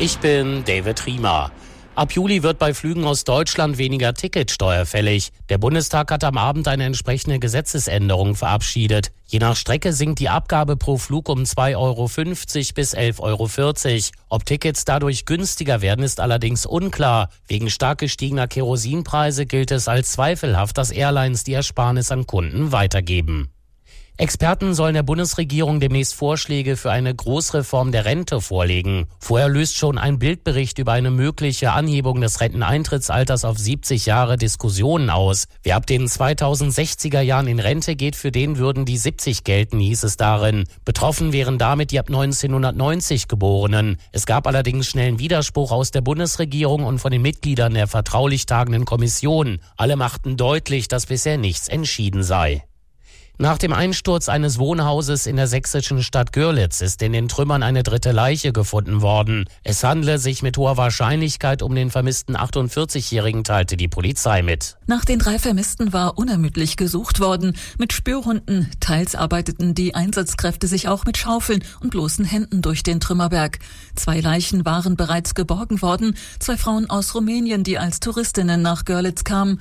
Ich bin David Riemer. Ab Juli wird bei Flügen aus Deutschland weniger Ticketsteuer fällig. Der Bundestag hat am Abend eine entsprechende Gesetzesänderung verabschiedet. Je nach Strecke sinkt die Abgabe pro Flug um 2,50 Euro bis 11,40 Euro. Ob Tickets dadurch günstiger werden, ist allerdings unklar. Wegen stark gestiegener Kerosinpreise gilt es als zweifelhaft, dass Airlines die Ersparnis an Kunden weitergeben. Experten sollen der Bundesregierung demnächst Vorschläge für eine Großreform der Rente vorlegen. Vorher löst schon ein Bildbericht über eine mögliche Anhebung des Renteneintrittsalters auf 70 Jahre Diskussionen aus. Wer ab den 2060er Jahren in Rente geht, für den würden die 70 gelten, hieß es darin. Betroffen wären damit die ab 1990 Geborenen. Es gab allerdings schnellen Widerspruch aus der Bundesregierung und von den Mitgliedern der vertraulich tagenden Kommission. Alle machten deutlich, dass bisher nichts entschieden sei. Nach dem Einsturz eines Wohnhauses in der sächsischen Stadt Görlitz ist in den Trümmern eine dritte Leiche gefunden worden. Es handle sich mit hoher Wahrscheinlichkeit um den vermissten 48-Jährigen, teilte die Polizei mit. Nach den 3 Vermissten war unermüdlich gesucht worden. Mit Spürhunden, teils arbeiteten die Einsatzkräfte sich auch mit Schaufeln und bloßen Händen durch den Trümmerberg. 2 Leichen waren bereits geborgen worden. 2 Frauen aus Rumänien, die als Touristinnen nach Görlitz kamen,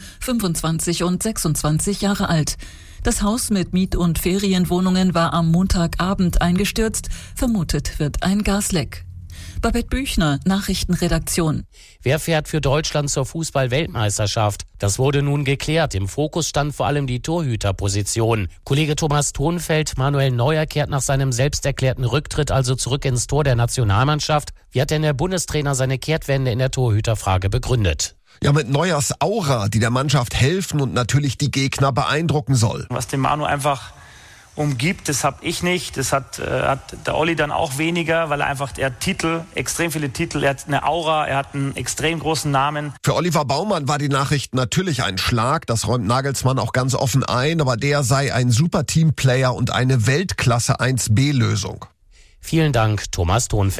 25 und 26 Jahre alt. Das Haus mit Miet- und Ferienwohnungen war am Montagabend eingestürzt. Vermutet wird ein Gasleck. Babette Büchner, Nachrichtenredaktion. Wer fährt für Deutschland zur Fußball-Weltmeisterschaft? Das wurde nun geklärt. Im Fokus stand vor allem die Torhüterposition. Kollege Thomas Thonfeld, Manuel Neuer kehrt nach seinem selbst erklärten Rücktritt also zurück ins Tor der Nationalmannschaft. Wie hat denn der Bundestrainer seine Kehrtwende in der Torhüterfrage begründet? Ja, mit Neuers Aura, die der Mannschaft helfen und natürlich die Gegner beeindrucken soll. Was den Manu einfach umgibt, das habe ich nicht. Das hat der Olli dann auch weniger, weil er hat Titel, extrem viele Titel, er hat eine Aura, er hat einen extrem großen Namen. Für Oliver Baumann war die Nachricht natürlich ein Schlag, das räumt Nagelsmann auch ganz offen ein, aber der sei ein super Teamplayer und eine Weltklasse 1B-Lösung. Vielen Dank, Thomas Thonfeld.